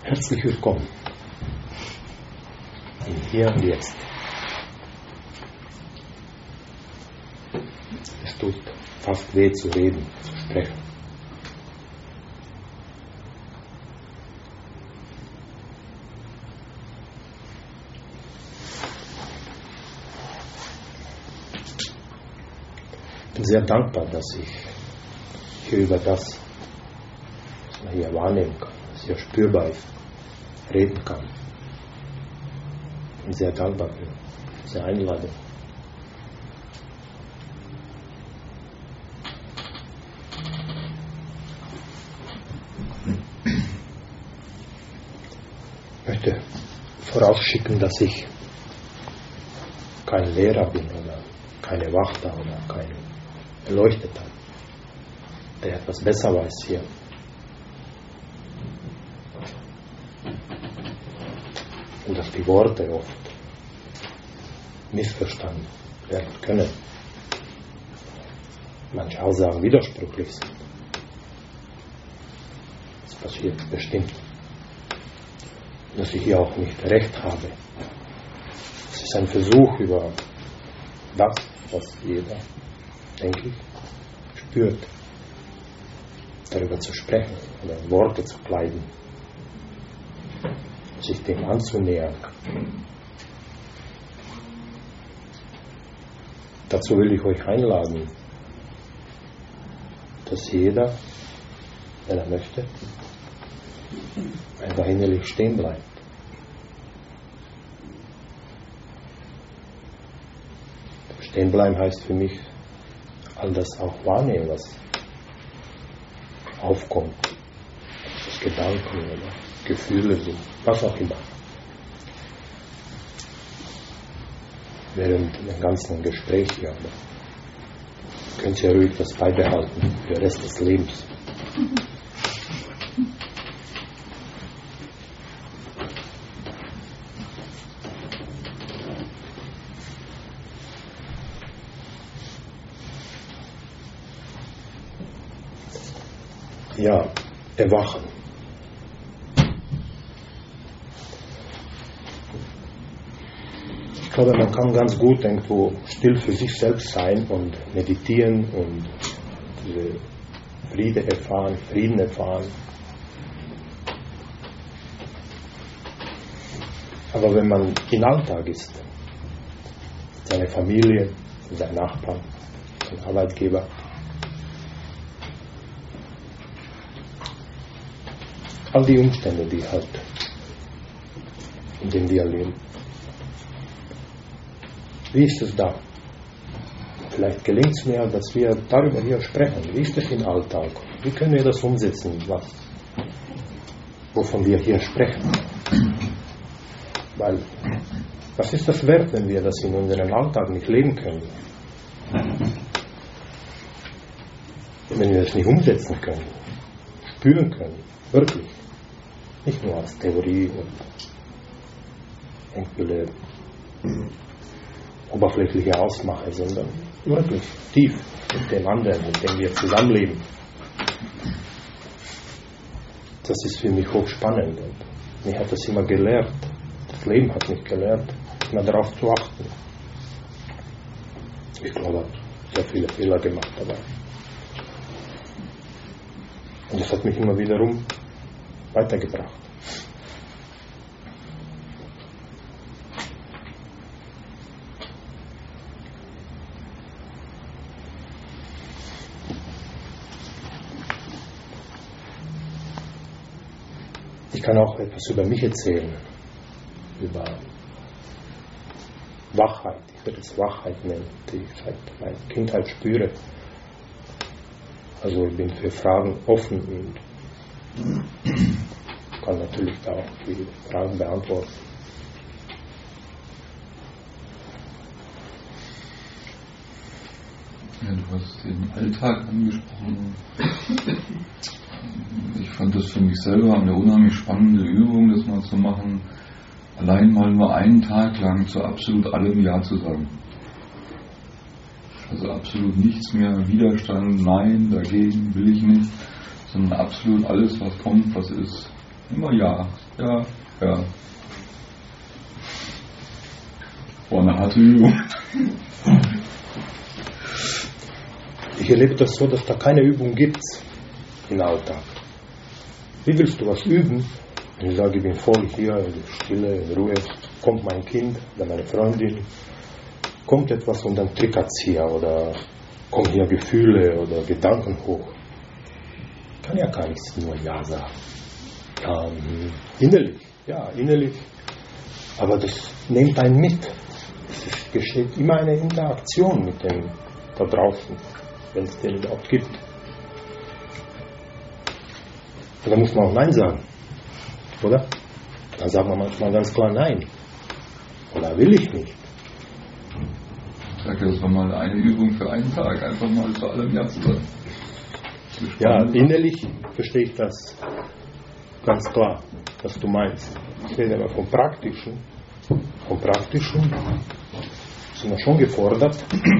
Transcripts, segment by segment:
Herzlich willkommen im Hier und Jetzt. Es tut fast weh zu reden, zu sprechen. Ich bin sehr dankbar, dass ich hier über das, was man hier wahrnehmen kann, was hier spürbar ist, reden kann. Ich bin sehr dankbar für diese Einladung. Ich möchte vorausschicken, dass ich kein Lehrer bin oder keine Wachter oder kein Erleuchteter, der etwas besser weiß hier. Und dass die Worte oft missverstanden werden können. Manche Aussagen widersprüchlich sind. Das passiert bestimmt. Dass ich hier auch nicht recht habe. Es ist ein Versuch, über das, was jeder, denke ich, spürt, darüber zu sprechen oder in Worte zu kleiden, sich dem anzunähern. Dazu will ich euch einladen, dass jeder, wenn er möchte, einfach innerlich stehen bleibt. Stehen bleiben heißt für mich, all das auch wahrnehmen, was aufkommt, was Gedanken oder Gefühle sind, was auch immer. Während dem ganzen Gespräch hier, könnt ihr ruhig das beibehalten für den Rest des Lebens. Ja, erwachen. Ich glaube, man kann ganz gut irgendwo still für sich selbst sein und meditieren und diese Frieden erfahren. Aber wenn man im Alltag ist, seine Familie, sein Nachbarn, sein Arbeitgeber, all die Umstände, die halt, in denen wir leben. Wie ist es da? Vielleicht gelingt es mir, dass wir darüber hier sprechen. Wie ist es im Alltag? Wie können wir das umsetzen, wovon wir hier sprechen? Weil, was ist das wert, wenn wir das in unserem Alltag nicht leben können? Wenn wir das nicht umsetzen können, spüren können, wirklich. Nicht nur als Theorie und irgendwelche oberflächliche Ausmache, sondern wirklich tief mit dem anderen, mit dem wir zusammenleben. Das ist für mich hochspannend und mich hat das immer gelehrt. Das Leben hat mich gelehrt, immer darauf zu achten. Ich glaube, ich habe sehr viele Fehler gemacht dabei. Und das hat mich immer wiederum weitergebracht. Ich kann auch etwas über mich erzählen, über Wachheit. Ich würde es Wachheit nennen, die ich seit meiner Kindheit spüre. Also ich bin für Fragen offen und kann natürlich da auch viele Fragen beantworten. Ja, du hast den Alltag angesprochen. Ich fand das für mich selber eine unheimlich spannende Übung, das mal zu machen, allein mal nur einen Tag lang zu absolut allem Ja zu sagen. Also absolut nichts mehr, Widerstand, nein, dagegen, will ich nicht, sondern absolut alles, was kommt, was ist, Immer ja. War eine harte Übung. Ich erlebe das so, dass da keine Übung gibt im Alltag. Wie willst du was üben? Und ich sage, ich bin voll hier in Stille, in Ruhe. Kommt mein Kind oder meine Freundin, kommt etwas und dann trickert's hier oder kommen hier Gefühle oder Gedanken hoch. Ich kann ja gar nichts nur Ja sagen. Innerlich. Aber das nimmt einen mit. Es geschieht immer eine Interaktion mit dem da draußen, wenn es den überhaupt gibt. Und da muss man auch Nein sagen, oder? Dann sagt man manchmal ganz klar Nein. Oder will ich nicht. Ich sage, das war mal eine Übung für einen Tag, einfach mal zu allem Ja zu sagen. Ja, innerlich verstehe ich das ganz klar, was du meinst. Ich rede aber vom Praktischen. Vom Praktischen sind wir schon gefordert.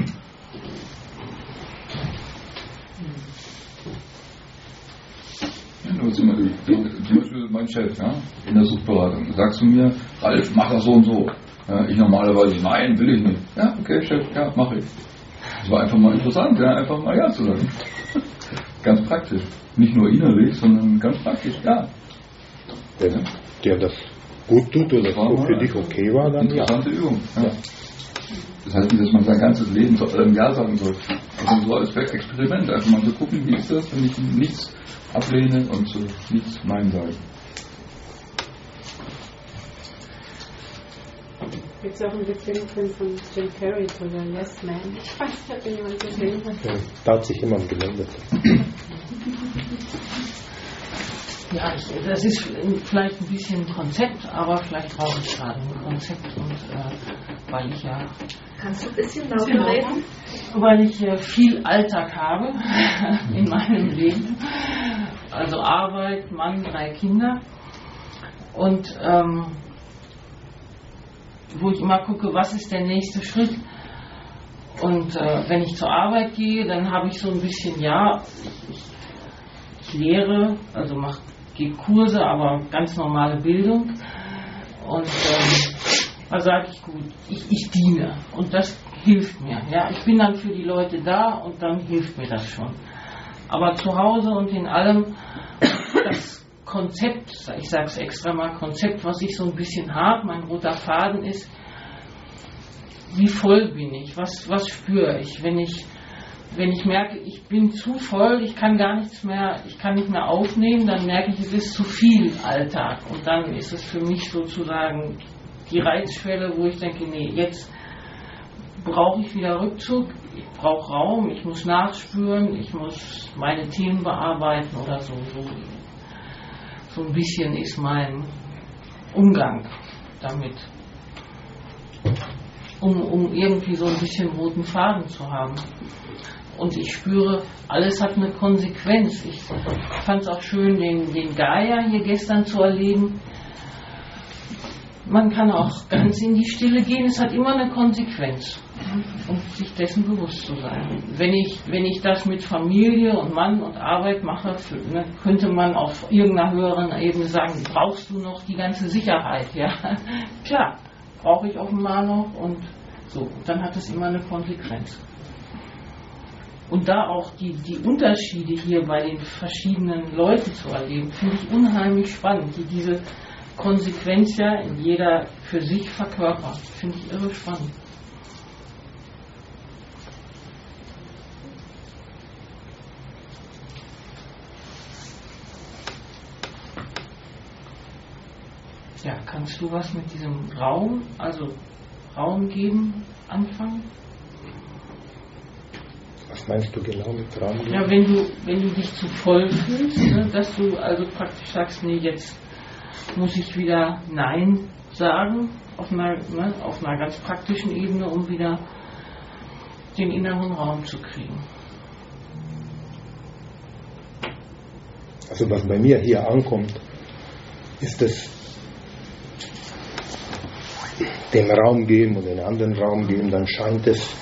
Zum Beispiel mein Chef, ja, in der Suchtberatung. Sagst du mir, Ralf, mach das so und so. Ja, ich normalerweise, nein, will ich nicht. Ja, okay, Chef, ja, mach ich. Das war einfach mal interessant, ja, einfach mal Ja zu sagen. Ganz praktisch. Nicht nur innerlich, sondern ganz praktisch, ja. Wenn dir das gut tut oder so für dich okay war, dann ja. Interessante Übung. Ja. Das heißt nicht, dass man sein ganzes Leben zu allem Ja sagen soll. Also so als Experiment, einfach mal zu gucken, wie ist das, wenn ich nichts ablehne und zu nichts Nein sage. Gibt es auch einen Film von Jim Carrey zu der Yes Man? Ich weiß nicht, ob jemand gesehen hat. Ja, da hat sich jemand gemeldet. Ja, das ist vielleicht ein bisschen ein Konzept, aber vielleicht brauche ich gerade ein Konzept. Und weil ich ja. Kannst du ein bisschen lauter reden? Weil ich viel Alltag habe in meinem Leben. Also Arbeit, Mann, 3 Kinder. Und wo ich immer gucke, was ist der nächste Schritt. Und wenn ich zur Arbeit gehe, dann habe ich so ein bisschen, ich lehre, also gehe Kurse, aber ganz normale Bildung. Und da sage ich, gut, ich diene. Und das hilft mir. Ja, ich bin dann für die Leute da und dann hilft mir das schon. Aber zu Hause und in allem, das Konzept, ich sage es extra mal, Konzept, was ich so ein bisschen habe, mein roter Faden ist, wie voll bin ich, was spüre ich, wenn ich merke, ich bin zu voll, ich kann nicht mehr aufnehmen, dann merke ich, es ist zu viel Alltag und dann ist es für mich sozusagen die Reizschwelle, wo ich denke, nee, jetzt brauche ich wieder Rückzug, ich brauche Raum, ich muss nachspüren, ich muss meine Themen bearbeiten oder so. So ein bisschen ist mein Umgang damit, um irgendwie so ein bisschen roten Faden zu haben. Und ich spüre, alles hat eine Konsequenz. Ich fand es auch schön, den Gaia hier gestern zu erleben. Man kann auch ganz in die Stille gehen, es hat immer eine Konsequenz. Um sich dessen bewusst zu sein. Wenn ich das mit Familie und Mann und Arbeit mache, könnte man auf irgendeiner höheren Ebene sagen, brauchst du noch die ganze Sicherheit? Ja, klar, brauche ich offenbar noch und so. Dann hat es immer eine Konsequenz. Und da auch die Unterschiede hier bei den verschiedenen Leuten zu erleben, finde ich unheimlich spannend, die diese Konsequenz ja in jeder für sich verkörpert. Finde ich irre spannend. Ja, kannst du was mit diesem Raum, also Raum geben, anfangen? Was meinst du genau mit Raum geben? Ja, wenn du dich zu voll fühlst, ne, dass du also praktisch sagst, nee, jetzt muss ich wieder Nein sagen, auf einer ganz praktischen Ebene, um wieder den inneren Raum zu kriegen. Also was bei mir hier ankommt, ist es dem Raum geben und den anderen Raum geben, dann scheint es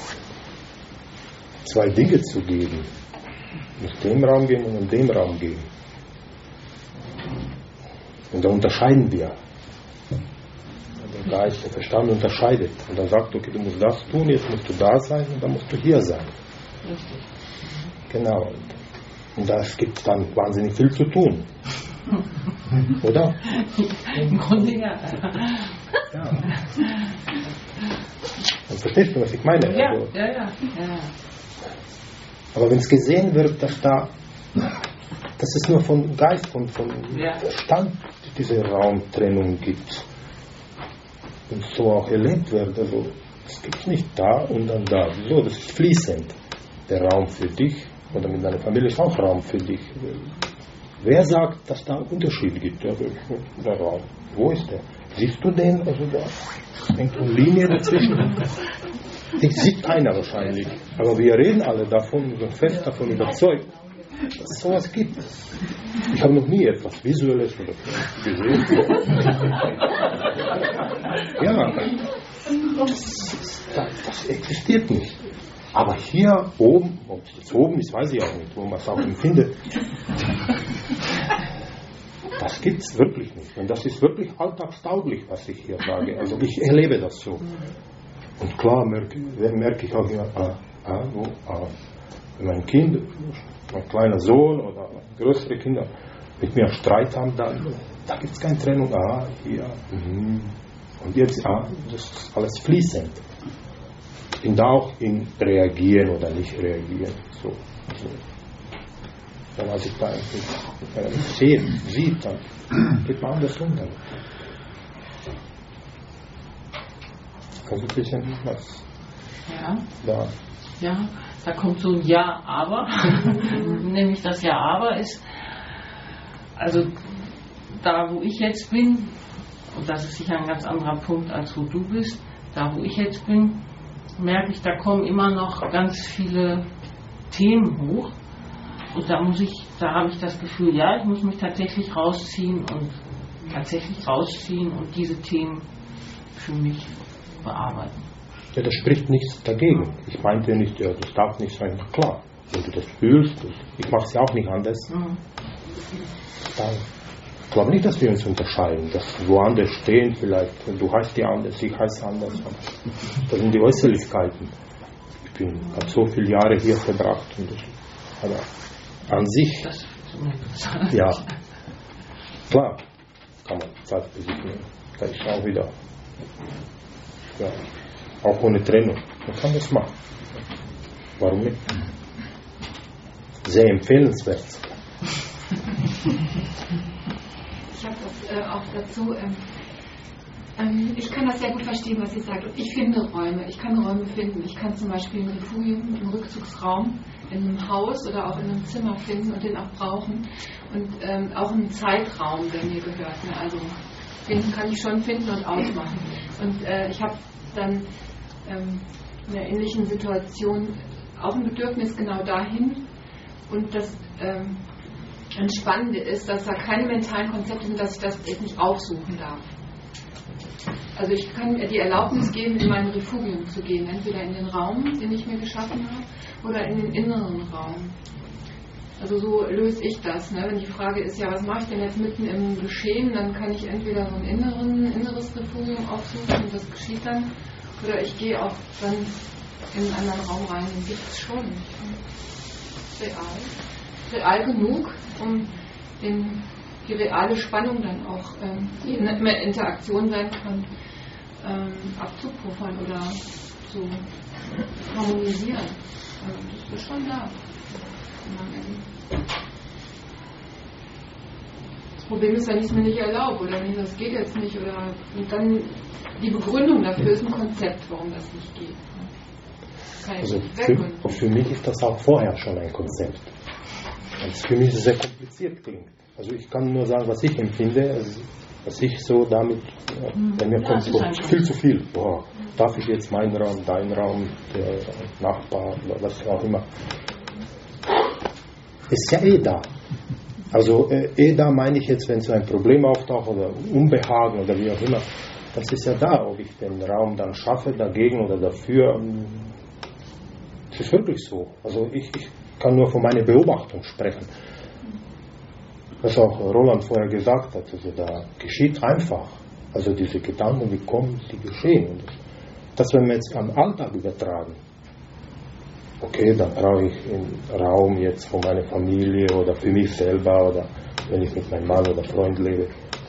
2 Dinge zu geben. Nicht dem Raum geben und dem Raum geben. Und da unterscheiden wir. Der Geist, der Verstand unterscheidet. Und dann sagt, okay, du musst das tun, jetzt musst du da sein und dann musst du hier sein. Richtig. Genau. Und da gibt es dann wahnsinnig viel zu tun. Oder? Im Grunde ja. Ja. Und verstehst du, was ich meine? Ja, Also, ja. aber wenn es gesehen wird, dass dass es nur von Geist, von Verstand diese Raumtrennung gibt und so auch erlebt wird, also es gibt nicht da und dann da. Wieso? Das ist fließend. Der Raum für dich oder mit deiner Familie ist auch Raum für dich. Wer sagt, dass da einen Unterschied gibt? Ja, der Raum. Wo ist der? Siehst du den? Also da hängt eine Linie dazwischen. Den sieht keiner wahrscheinlich. Aber wir reden alle davon, sind fest davon überzeugt, dass es sowas gibt. Ich habe noch nie etwas Visuelles oder gesehen. Ja, das existiert nicht. Aber hier oben, ob es jetzt oben ist, weiß ich auch nicht, wo man es auch empfindet, das gibt es wirklich nicht. Und das ist wirklich alltagstauglich, was ich hier sage. Also ich erlebe das so. Und klar merke ich auch immer, wenn mein Kind, mein kleiner Sohn oder größere Kinder mit mir Streit haben, dann da gibt es keine Trennung. Hier. Und jetzt, das ist alles fließend. Ich bin da auch in reagieren oder nicht reagieren. So. Dann als ich da sieht, dann geht man anders um. Dann. Kannst du ein bisschen was? Ja, da kommt so ein Ja, aber. Nämlich das Ja, aber ist, also da, wo ich jetzt bin, und das ist sicher ein ganz anderer Punkt, als wo du bist, da, wo ich jetzt bin, merke ich, da kommen immer noch ganz viele Themen hoch. Und da habe ich das Gefühl, ja, ich muss mich tatsächlich rausziehen und diese Themen für mich bearbeiten. Ja, das spricht nichts dagegen. Ich meinte nicht, ja, das darf nicht sein. Klar, wenn du das fühlst, ich mache es ja auch nicht anders. Dann, ich glaube nicht, dass wir uns unterscheiden, dass woanders stehen vielleicht. Du heißt ja anders, ich heiße anders. Das sind die Äußerlichkeiten. Ich habe so viele Jahre hier verbracht. Aber an sich, ja, klar, kann man Zeit für sich nehmen. Da ist auch wieder, ja, auch ohne Trennung. Man kann das machen. Warum nicht? Sehr empfehlenswert. Ich habe auch dazu, ich kann das sehr gut verstehen, was sie sagt. Und ich finde Räume, ich kann Räume finden. Ich kann zum Beispiel ein Refugium, einen Rückzugsraum in einem Haus oder auch in einem Zimmer finden und den auch brauchen. Und auch einen Zeitraum, der mir gehört. Ne? Also den kann ich schon finden und ausmachen. Und ich habe dann in einer ähnlichen Situation auch ein Bedürfnis genau dahin. Und das Entspannende ist, dass da keine mentalen Konzepte sind, dass ich das jetzt nicht aufsuchen darf. Also ich kann mir die Erlaubnis geben, in mein Refugium zu gehen, entweder in den Raum, den ich mir geschaffen habe, oder in den inneren Raum. Also so löse ich das. Ne? Wenn die Frage ist, ja, was mache ich denn jetzt mitten im Geschehen, dann kann ich entweder so ein inneres Refugium aufsuchen und das geschieht dann, oder ich gehe auch dann in einen anderen Raum rein, den gibt es schon. Real genug, um die reale Spannung dann auch, die nicht mehr Interaktion sein kann, abzupuffern oder zu harmonisieren. Also das ist schon da. Das Problem ist, wenn ich es mir nicht erlaube oder wenn ich das geht jetzt nicht oder und dann die Begründung dafür ist ein Konzept, warum das nicht geht. Also für mich ist das auch vorher schon ein Konzept. Weil es für mich sehr kompliziert klingt. Also ich kann nur sagen, was ich empfinde, also was ich so damit, bei mir kommt so viel zu viel. Boah, darf ich jetzt meinen Raum, deinen Raum, der Nachbar, was auch immer. Ist ja da. Also da meine ich jetzt, wenn so ein Problem auftaucht oder Unbehagen oder wie auch immer, das ist ja da, ob ich den Raum dann schaffe, dagegen oder dafür. Es ist wirklich so. Also ich kann nur von meiner Beobachtung sprechen. was auch Roland vorher gesagt hat, also da geschieht einfach. Also diese Gedanken, die kommen, die geschehen. Und das werden wir jetzt am Alltag übertragen. Okay, dann brauche ich einen Raum jetzt für meine Familie oder für mich selber oder wenn ich mit meinem Mann oder Freund lebe.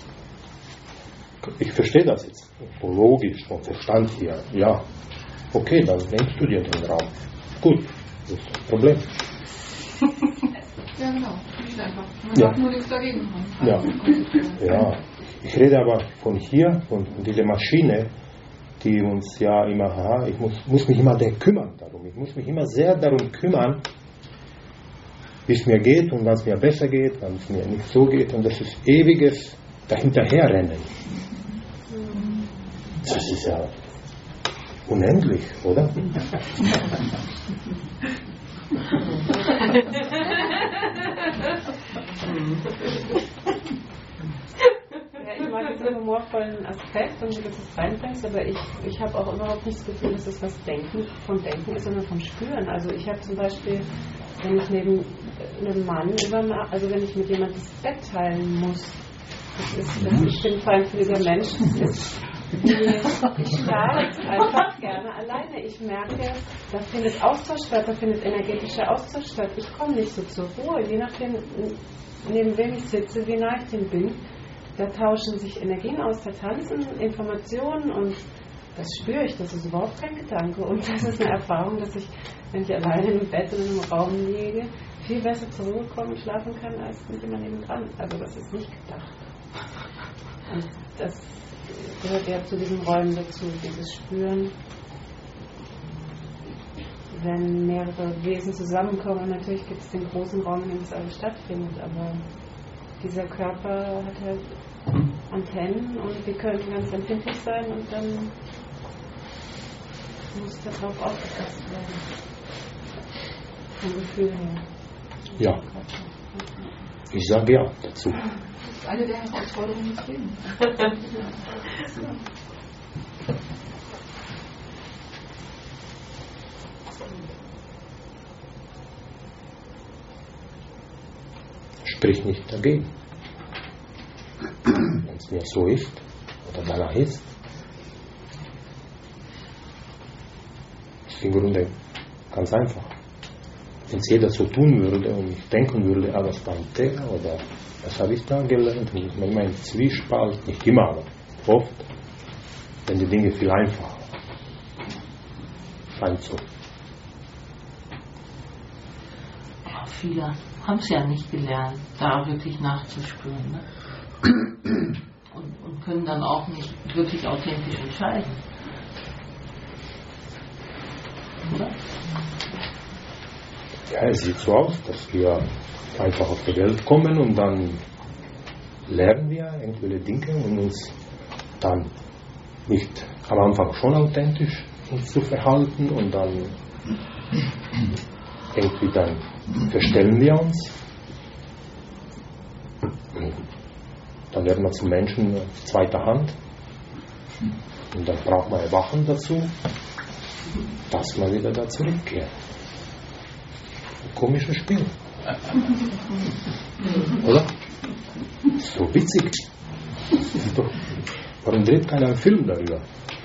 Ich verstehe das jetzt logisch, vom Verstand her. Ja, okay, dann nimmst du dir den Raum. Gut, das ist ein Problem. Ja, genau. Nicht einfach. Man Ja. darf nur nichts dagegen haben. Ja. Ja, ich rede aber von hier, von dieser Maschine, die uns ja immer, ich muss mich immer kümmern darum. Ich muss mich immer sehr darum kümmern, wie es mir geht und was mir besser geht, wenn es mir nicht so geht. Und das ist ewiges Dahinterherrennen. Das ist ja unendlich, oder? Ja, ich mag diesen humorvollen Aspekt und wie du das reinbringst, aber ich habe auch überhaupt nicht das Gefühl, dass das was vom Denken ist, sondern vom Spüren. Also ich habe zum Beispiel, wenn ich neben einem Mann also wenn ich mit jemandem das Bett teilen muss, ich bin vor allem dieser Mensch, ich schlafe einfach gerne alleine. Ich merke, da findet Austausch statt, da findet energetischer Austausch statt. Ich komme nicht so zur Ruhe, je nachdem, neben wem ich sitze, wie nah ich dem bin. Da tauschen sich Energien aus, da tanzen Informationen und das spüre ich, das ist überhaupt kein Gedanke. Und das ist eine Erfahrung, dass ich, wenn ich alleine im Bett in einem Raum liege, viel besser zur Ruhe kommen und schlafen kann, als mit jemandem nebendran. Also das ist nicht gedacht. Und das gehört ja zu diesen Räumen dazu, dieses Spüren. Wenn mehrere Wesen zusammenkommen, natürlich gibt es den großen Raum, in dem das alles stattfindet, aber dieser Körper hat halt Antennen und die können ganz empfindlich sein und dann muss darauf aufgepasst werden. Vom Gefühl her. Ja. Ich sage ja dazu. Das ist eine der Herausforderungen des Lebens. Sprich nicht dagegen. Wenn es mir so ist oder danach ist. Ist im Grunde ganz einfach. Wenn es jeder so tun würde und ich denken würde, was beim der oder was habe ich da gelernt, und ich immer im Zwiespalt, nicht immer, aber oft, wenn die Dinge viel einfacher. Scheint so. Ja, viele haben es ja nicht gelernt, da wirklich nachzuspüren. Ne? Und können dann auch nicht wirklich authentisch entscheiden. Oder? Ja, es sieht so aus, dass wir einfach auf die Welt kommen und dann lernen wir irgendwelche Dinge und uns dann nicht am Anfang schon authentisch uns zu verhalten und dann irgendwie dann verstellen wir uns. Und dann werden wir zu Menschen zweiter Hand und dann braucht man Erwachen dazu, dass man wieder da zurückkehrt. Komisches Spiel. Oder? So witzig. Warum dreht keiner einen Film darüber?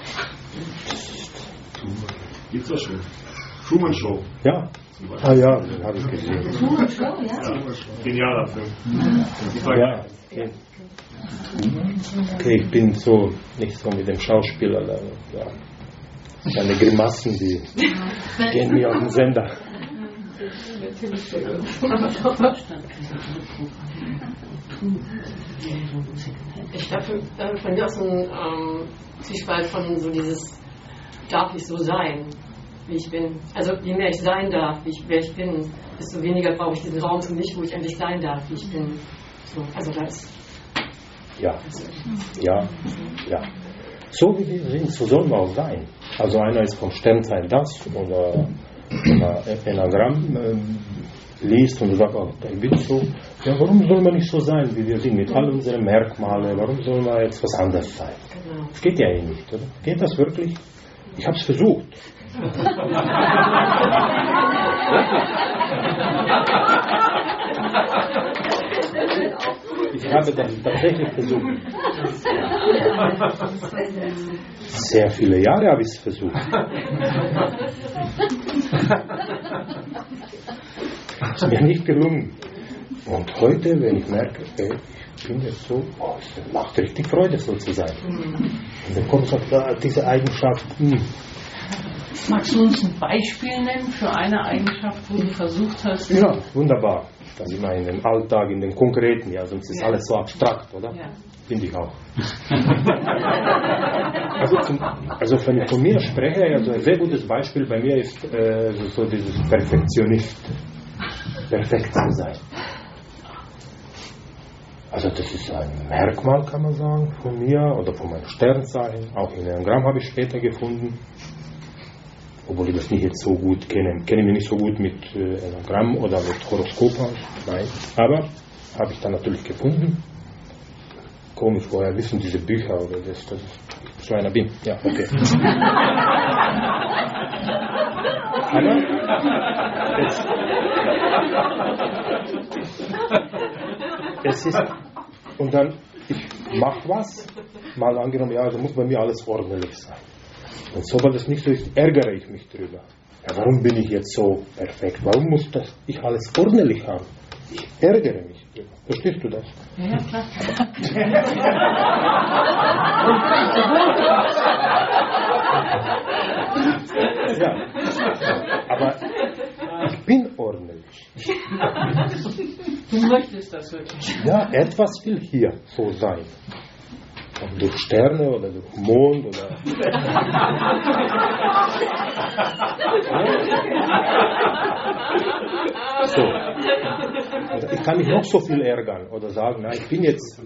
Gibt's das schon? Truman Show. Ja. Ah ja, den habe ich gesehen. Truman Show, ja. Genialer Film. Ja. Okay, ich bin so nicht so mit dem Schauspieler. Ja. Seine Grimassen, die gehen mir auf den Sender. Ich habe von mir aus einen Zwiespalt von so dieses, darf ich so sein, wie ich bin. Also je mehr ich sein darf, wer ich bin, desto weniger brauche ich diesen Raum für mich, wo ich endlich sein darf, wie ich bin. So, also das. Ja. So wie wir sind, so sollen wir auch sein. Also einer ist vom Sternzeichen das oder Enagramm liest und sagt, ich bin so. Ja, warum soll man nicht so sein, wie wir sind, mit all unseren Merkmalen? Warum soll man jetzt was anderes sein? Genau. Das geht ja eh nicht, oder? Geht das wirklich? Ich habe es versucht. habe das tatsächlich versucht. Sehr viele Jahre habe ich es versucht. Es ist mir nicht gelungen. Und heute, wenn ich merke, ich bin jetzt so, es macht richtig Freude, so zu sein. Und dann kommt so diese Eigenschaft. Magst du uns ein Beispiel nennen für eine Eigenschaft, wo du versucht hast? Ja, wunderbar. Das immer in den Alltag, in den Konkreten, ja, sonst ist alles so abstrakt, oder? Ja. Finde ich auch. Also wenn ich von mir spreche, also ein sehr gutes Beispiel bei mir ist so dieses Perfektionist. Perfekt zu sein. Also das ist ein Merkmal, kann man sagen, von mir oder von meinem Sternzeichen. Auch in Enneagramm habe ich später gefunden. Obwohl ich das nicht jetzt so gut kenne. Ich kenne mich nicht so gut mit Enneagramm oder mit Horoskop aus. Nein. Aber habe ich dann natürlich gefunden. Komisch, woher wissen diese Bücher oder das, dass ich so einer bin. Ja, okay. Aber es ist, und dann, ich mache was, mal angenommen, ja, also muss bei mir alles ordentlich sein. Und sobald das nicht so ist, ärgere ich mich drüber. Ja, warum bin ich jetzt so perfekt? Warum muss ich alles ordentlich haben? Ich ärgere mich drüber. Verstehst du das? Ja, klar. Ja, aber ich bin ordentlich. Du möchtest das wirklich. Ja, etwas will hier so sein. Ob durch Sterne oder durch Mond oder. So. Also ich kann mich noch so viel ärgern oder sagen, nein, ich bin jetzt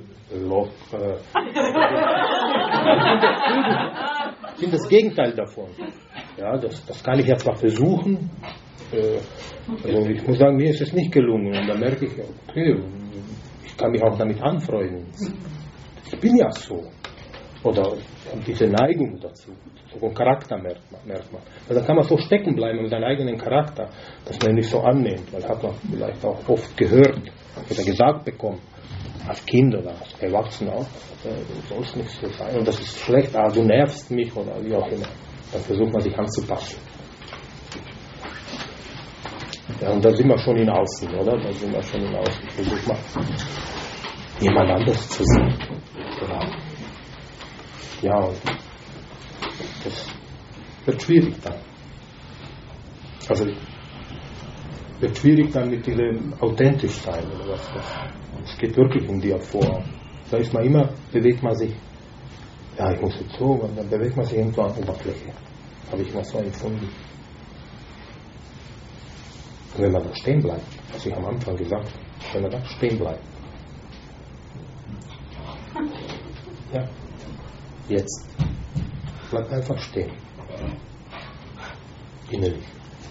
ich bin das Gegenteil davon. Ja, das kann ich ja zwar versuchen, also ich muss sagen, mir ist es nicht gelungen und dann merke ich, okay, ich kann mich auch damit anfreunden. Ich bin ja so. Oder diese Neigung dazu, so ein Charaktermerkmal. Also da kann man so stecken bleiben mit seinem eigenen Charakter, dass man ihn nicht so annimmt, weil hat man vielleicht auch oft gehört oder gesagt bekommen, als Kind oder als Erwachsener auch, du sollst nicht so sein und das ist schlecht, du nervst mich oder wie auch immer. Dann versucht man sich anzupassen. Ja, und da sind wir schon in Außen, oder? Da sind wir schon in Außen. Versucht man jemand anders zu sein. Genau. Ja, und das wird schwierig dann. Also wird schwierig dann mit diesem authentisch sein oder was. Es geht wirklich in dir vor. Da ist man immer, bewegt man sich, ja, ich muss jetzt so, und dann bewegt man sich irgendwo an der Oberfläche. Habe ich mal so empfunden. Und wenn man da stehen bleibt, was ich am Anfang gesagt habe, wenn man da stehen bleibt. Ja. Jetzt. Bleib einfach stehen. Innerlich.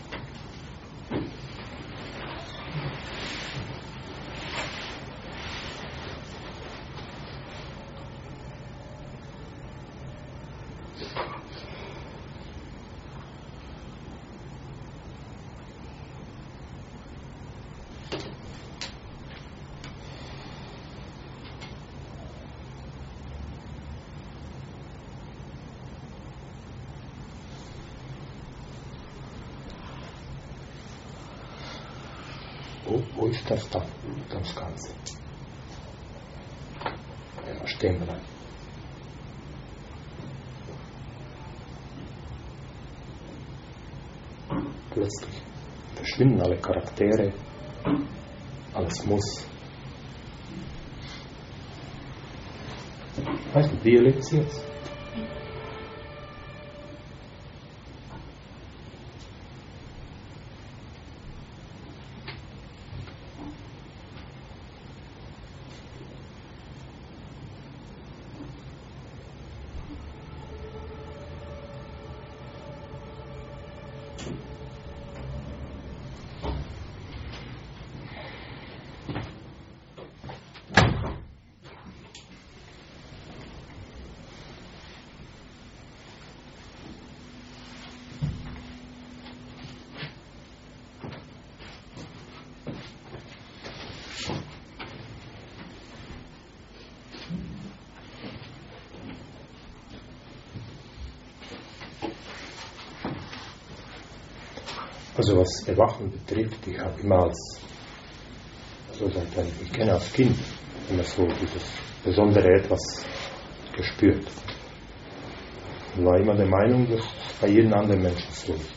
Wo ist das dann, das Ganze? Wenn wir stehen bleiben. Plötzlich verschwinden alle Charaktere, alles muss. Ich weiß nicht, wie erlebt sie es? Also was Erwachen betrifft, ich habe immer seit ich mich kenne als Kind, immer so dieses besondere Etwas gespürt. Ich war immer der Meinung, dass es bei jedem anderen Menschen so ist.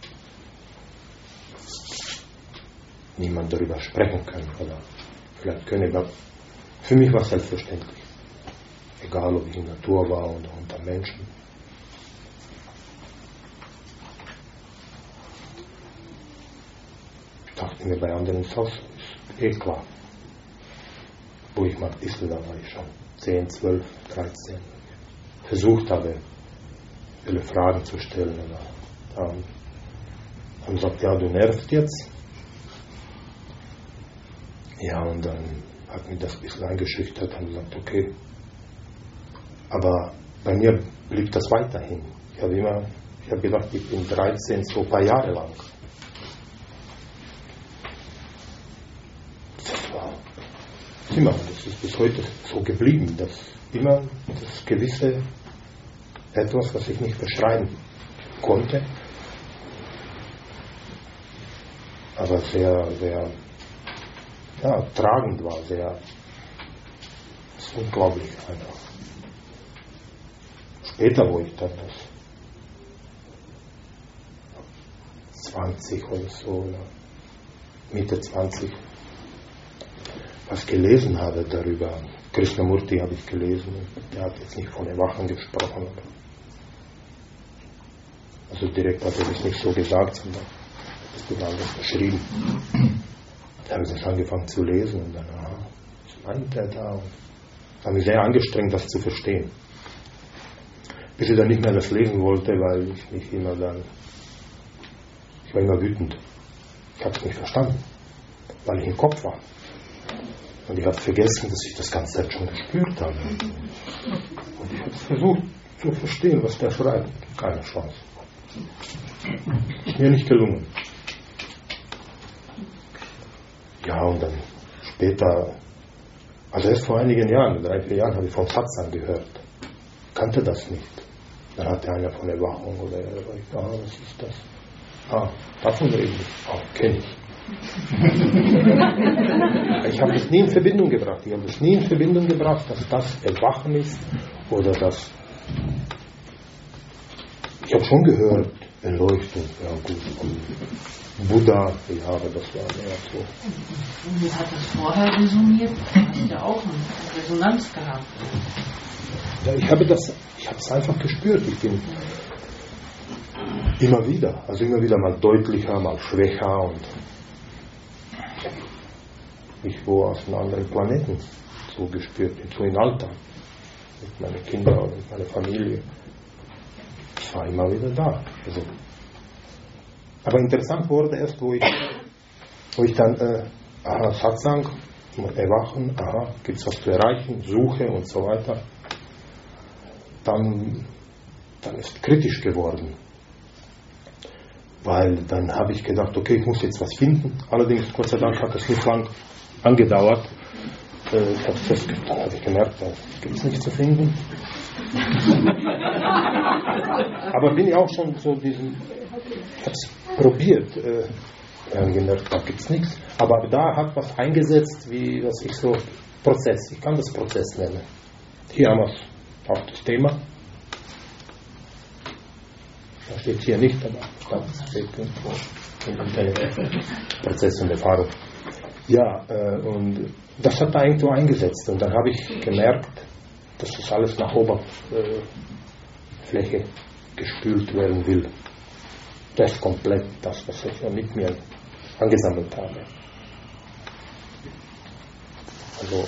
Niemand darüber sprechen kann oder vielleicht können, aber für mich war es selbstverständlich. Egal, ob ich in der Natur war oder unter Menschen. Ich dachte mir bei anderen ist auch klar. Wo ich mal ein bisschen, da war ich schon 10, 12, 13, versucht habe, viele Fragen zu stellen. Oder dann sagt, ja, du nervst jetzt. Ja, und dann hat mich das ein bisschen eingeschüchtert und gesagt, okay. Aber bei mir blieb das weiterhin. Ich habe gedacht, ich bin 13, so ein paar Jahre lang. Das war immer, das ist bis heute so geblieben, dass immer das gewisse etwas, was ich nicht beschreiben konnte, aber sehr, sehr tragend war, sehr unglaublich einfach. Später, wo ich dann 20 oder so, oder Mitte 20, was gelesen habe darüber. Krishnamurti habe ich gelesen, der hat jetzt nicht von Erwachen gesprochen, also direkt hat er das nicht so gesagt, sondern das wird anders beschrieben. Da habe ich das angefangen zu lesen und dann, was meint er da? Und ich habe mich sehr angestrengt, das zu verstehen. Bis ich dann nicht mehr das lesen wollte, weil ich war immer wütend. Ich habe es nicht verstanden, weil ich im Kopf war. Und ich habe vergessen, dass ich das ganze Zeit schon gespürt habe. Und ich habe versucht zu verstehen, was der schreibt. Keine Chance. Ist mir nicht gelungen. Ja, und dann später, also erst vor einigen Jahren, 3, 4 Jahren, habe ich von Satsang gehört. Kannte das nicht. Dann hatte einer von Erwachung oder was ist das? Davon reden wir. Kenne ich. Ich habe das nie in Verbindung gebracht. Dass das Erwachen ist oder das. Ich habe schon gehört, Erleuchtung, ja gut, und Buddha, ja, aber das war mehr so. Und wie hat das vorher resoniert? Du hast ja auch eine Resonanz gehabt. Ja, ich habe es einfach gespürt. Ich bin immer wieder mal deutlicher, mal schwächer und ich wo aus einem anderen Planeten so gespürt bin, so im Alltag, mit meinen Kindern und mit meiner Familie. Ich war immer wieder da. Also. Aber interessant wurde erst, wo ich dann Satsang, Erwachen, gibt es was zu erreichen, Suche und so weiter. Dann ist kritisch geworden. Weil dann habe ich gedacht, okay, ich muss jetzt was finden. Allerdings, Gott sei Dank, hat das nicht lang angedauert. Habe ich gemerkt, da gibt es nichts zu finden. Aber bin ich auch schon so ich habe es probiert. Habe gemerkt, da gibt es nichts. Aber da hat was eingesetzt, wie was ich so Prozess. Ich kann das Prozess nennen. Hier haben wir auch das Thema. Das steht hier nicht, aber das steht irgendwo in Prozess und Erfahrung. Ja, und das hat da irgendwo eingesetzt. Und dann habe ich gemerkt, dass das alles nach Oberfläche gespült werden will. Das ist komplett das, was ich mit mir angesammelt habe. Also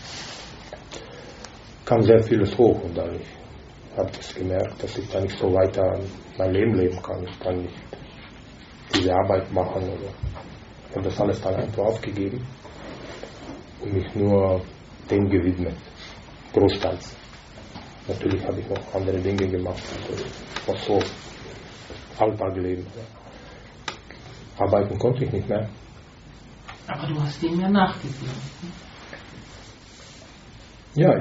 kam sehr vieles hoch und dann habe ich gemerkt, dass ich da nicht so weiter mein Leben leben kann. Ich kann nicht diese Arbeit machen oder ich habe das alles dann einfach aufgegeben und mich nur dem gewidmet, großteils. Natürlich habe ich noch andere Dinge gemacht, also auch so Alltagleben. Arbeiten konnte ich nicht mehr. Aber du hast dem ja nachgegeben. Ja,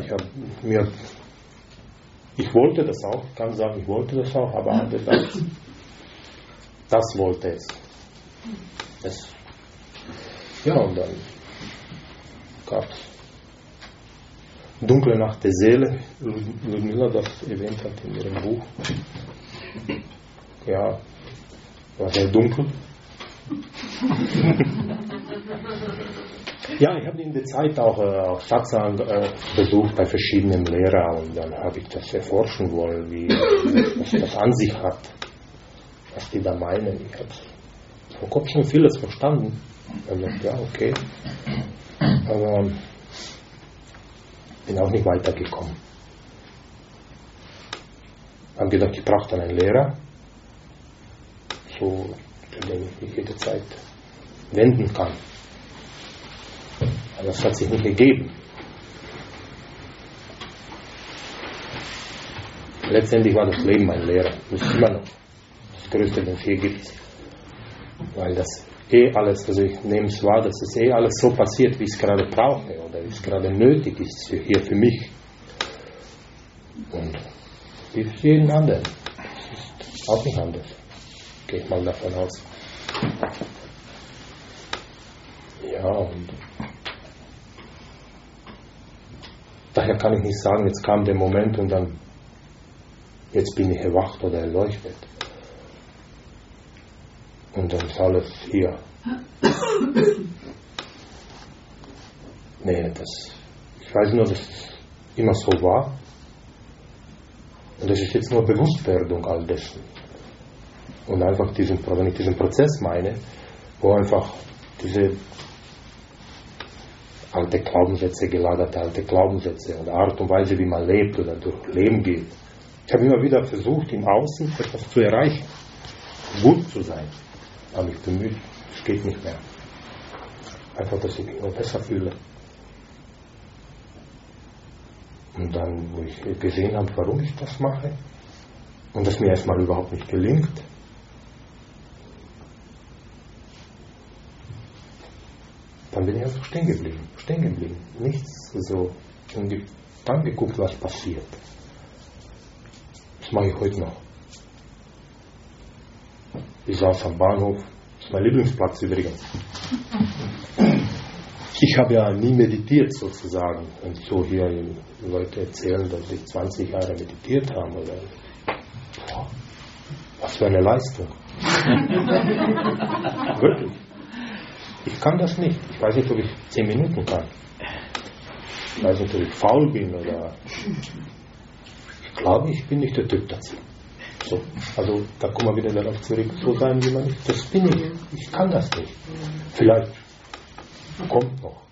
ich wollte das auch, ich kann sagen, ich wollte das auch, aber das wollte es. Ja, und dann gab es Dunkle Nacht der Seele, Ludmilla das erwähnt hat in ihrem Buch. Ja, war sehr dunkel. Ja, ich habe in der Zeit auch Satzang besucht bei verschiedenen Lehrern und dann habe ich das erforschen wollen, was das an sich hat, was die da meinen. Ich habe vom Kopf schon vieles verstanden. Also, ja, okay. Aber bin auch nicht weitergekommen. Ich habe gedacht, ich brauche dann einen Lehrer, so, für den ich mich jede Zeit wenden kann. Aber das hat sich nicht ergeben. Letztendlich war das Leben mein Lehrer. Das ist immer noch das Größte, was es hier gibt. Weil das alles, also ich nehme es wahr, dass es alles so passiert, wie ich es gerade brauche oder wie es gerade nötig ist hier für mich. Und wie für jeden anderen. Das ist auch nicht anders. Gehe ich mal davon aus. Ja, und daher kann ich nicht sagen, jetzt kam der Moment und dann, jetzt bin ich erwacht oder erleuchtet. Und dann ist alles hier. Nee, ich weiß nur, dass es immer so war. Und das ist jetzt nur Bewusstwerdung all dessen. Und einfach wenn ich diesen Prozess meine, wo einfach diese alte Glaubenssätze, gelagerte alte Glaubenssätze und Art und Weise, wie man lebt oder durch Leben geht. Ich habe immer wieder versucht, im Außen etwas zu erreichen, gut zu sein. Aber mich bemüht, es geht nicht mehr. Einfach, dass ich mich nur besser fühle. Und dann, wo ich gesehen habe, warum ich das mache und das mir erstmal überhaupt nicht gelingt, dann bin ich einfach stehen geblieben. Nichts so. Und dann geguckt, was passiert. Das mache ich heute noch. Ich saß am Bahnhof, das ist mein Lieblingsplatz übrigens. Ich habe ja nie meditiert sozusagen. Und so hier Leute erzählen, dass sie 20 Jahre meditiert haben. Oder, boah, was für eine Leistung. Wirklich. Ich kann das nicht. Ich weiß nicht, ob ich 10 Minuten kann. Ich weiß nicht, ob ich faul bin oder... Ich glaube, ich bin nicht der Typ dazu. So, also da kommen wir wieder darauf zurück, so sein wie man ist. Das bin ich. Ich kann das nicht. Vielleicht kommt noch.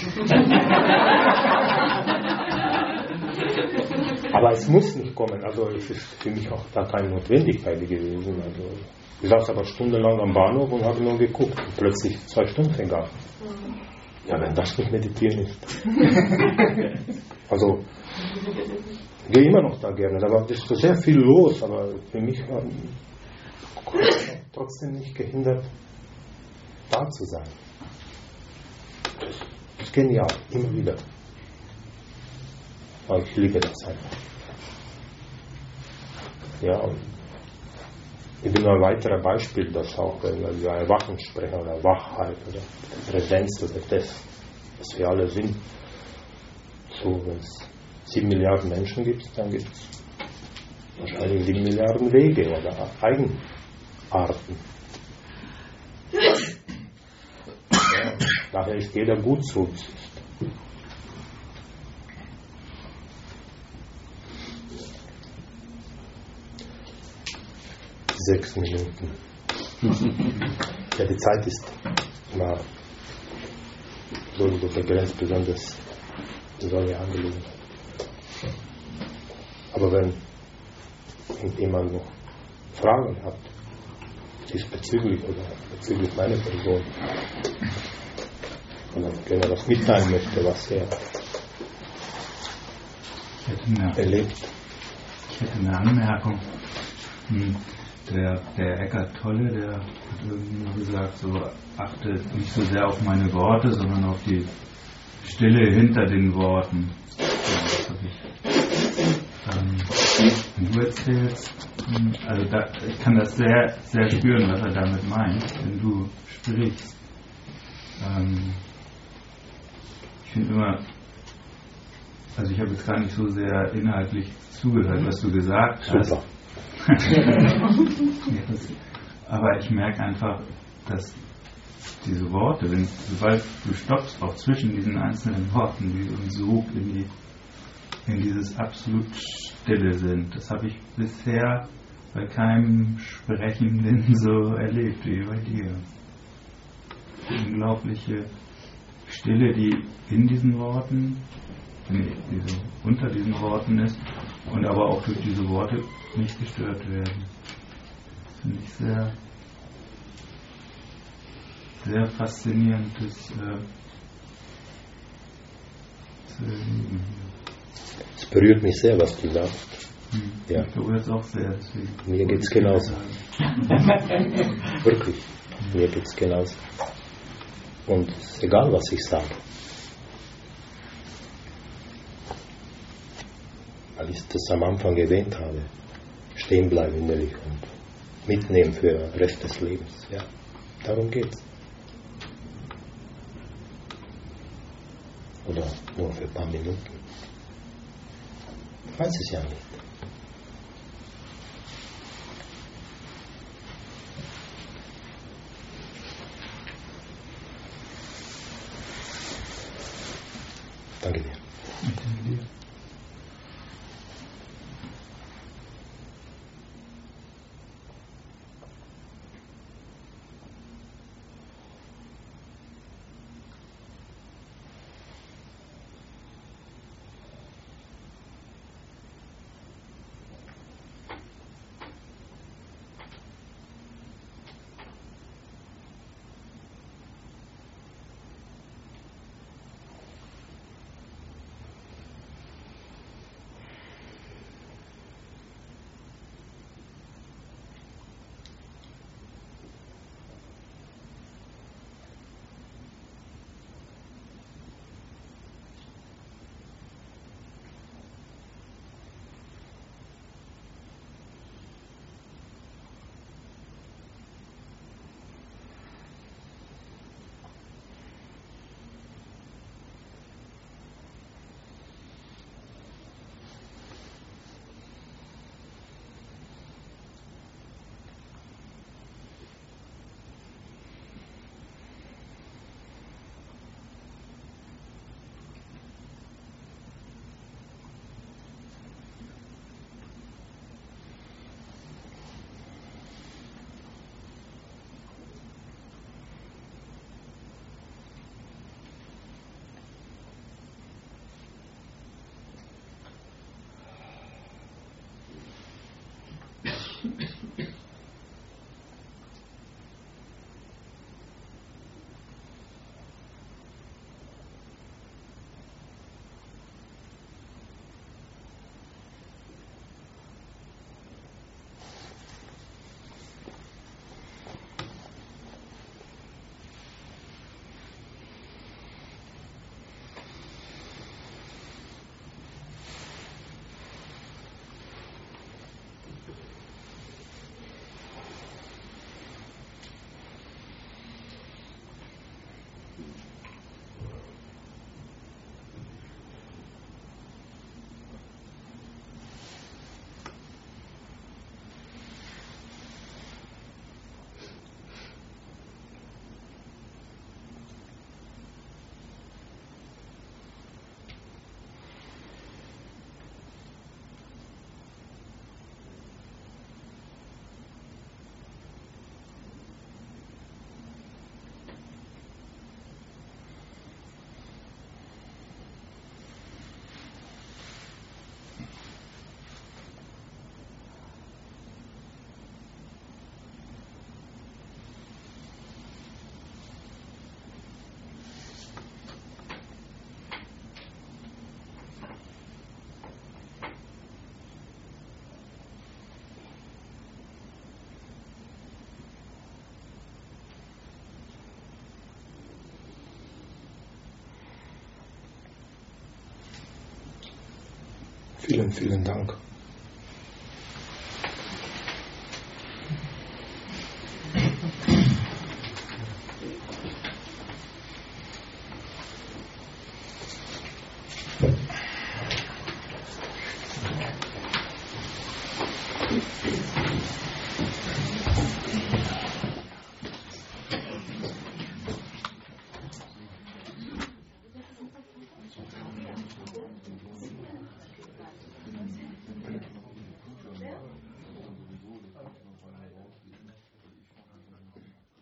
Aber es muss nicht kommen. Also es ist für mich auch da keine Notwendigkeit gewesen. Also ich saß aber stundenlang am Bahnhof und habe nur geguckt und plötzlich 2 Stunden vergangen. Ja, wenn das nicht meditieren ist. Also ich gehe immer noch da gerne. Da war so sehr viel los, aber für mich war trotzdem nicht gehindert, da zu sein. Das ist genial, immer wieder. Aber ich liebe das einfach. Ja, und ich bin nur ein weiteres Beispiel, dass auch, wenn wir über Erwachen sprechen, oder Wachheit, oder Präsenz, oder das, was wir alle sind. So, wenn es 7 Milliarden Menschen gibt, dann gibt es wahrscheinlich 7 Milliarden Wege oder Eigenarten. Ja, daher ist jeder gut so, wie es ist. 6 Minuten. Ja, die Zeit ist immer so begrenzt, besonders solche Angelegenheiten. Aber wenn irgendjemand noch Fragen hat, diesbezüglich oder bezüglich meiner Person, oder gerne was mitteilen möchte, was er erlebt. Ich hätte eine Anmerkung. Der Eckhart Tolle, der hat irgendwie gesagt, so achte nicht so sehr auf meine Worte, sondern auf die Stille hinter den Worten. Ja, das habe ich. Wenn du erzählst, Also ich kann das sehr, sehr spüren, was er damit meint, wenn du sprichst. Ich finde immer, also ich habe jetzt gar nicht so sehr inhaltlich zugehört, was du gesagt hast. Super. Aber ich merke einfach, dass diese Worte, sobald du stoppst, auch zwischen diesen einzelnen Worten, wie so ein Sog in dieses absolut Stille sind. Das habe ich bisher bei keinem Sprechenden so erlebt wie bei dir. Die unglaubliche Stille, die in diesen Worten, die so unter diesen Worten ist und aber auch durch diese Worte nicht gestört werden. Das finde ich sehr, sehr faszinierendes zu erleben. Es berührt mich sehr, was du sagst. Ja. Ich berührt es auch sehr. Deswegen Mir geht es genauso. Wirklich. Mir geht es genauso. Und es ist egal, was ich sage. Weil ich das am Anfang erwähnt habe. Stehen bleiben innerlich und mitnehmen für den Rest des Lebens. Ja, darum geht's. Oder nur für ein paar Minuten. Ich weiß es ja nicht. Danke dir. Danke dir. Vielen, vielen Dank.